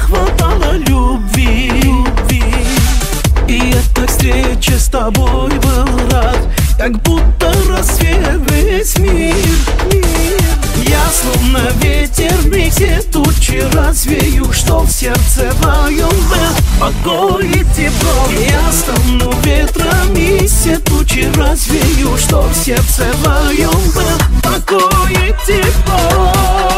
хватало любви. И эта встреча с тобой был рад, как будто рассвет весь мир. Я словно ветер, вмиг все тучи развею, что в сердце твоем был покой и тепло. Я стану ветром и все тучи развею, что в сердце твоем был покой и тепло.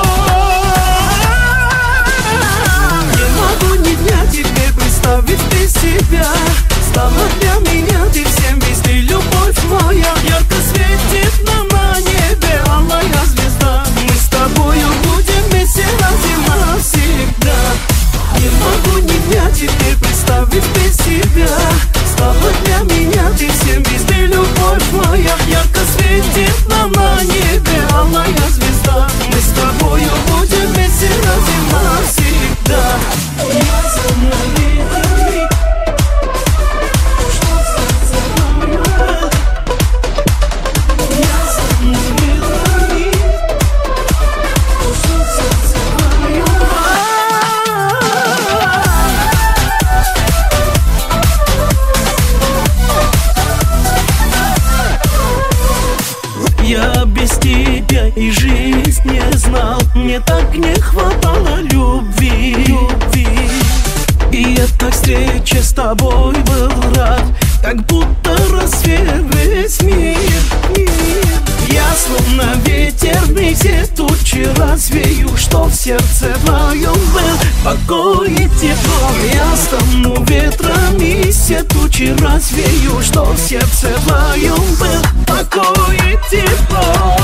Не могу ни дня теперь представить без себя. Стала для меня ты всем весь, ты любовь моя. Ярко светит на небе алая звезда. Мы с тобою будем вместе навсегда. Не могу ни дня теперь представить без тебя. Стала для меня ты всем весь, ты любовь моя. Ярко светит на небе алая звезда. Мы с тобою будем вместе навсегда. Я словно ветер, я без тебя и жизнь не знал. Мне так не хватало любви. И эта встреча с тобой был рад, как будто рассвет весь мир. Я словно ветер, вмиг все тучи развею, что в сердце твоем был покой и тепло. Я стану ветром и все тучи развею, что в сердце твоем был покой и тепло.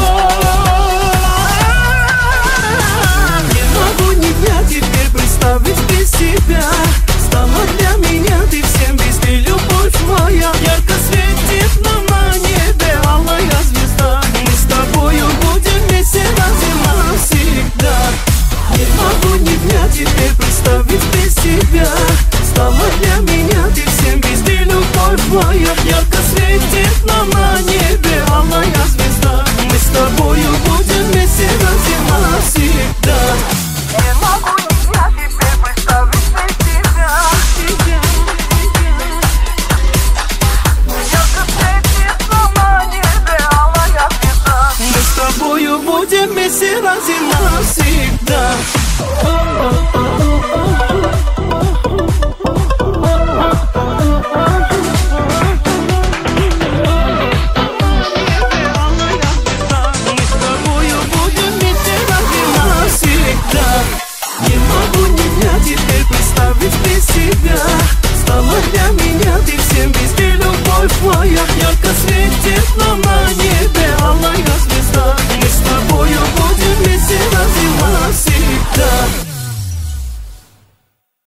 Не могу ни дня теперь представить без тебя. Стала для меня ты всем весь, ты любовь моя. Ярко светит на небе алая звезда. Мы с тобою будем вместе навсегда. Не могу ни дня теперь представить без тебя. Стала для меня ты всем весь, ты любовь моя. Ярко светит на небе алая звезда. Мы с тобою будем вместе навсегда. Не могу ни дня теперь представить без тебя. Ярко светит на небе алая звезда. Мы с тобою будем вместе навсегда.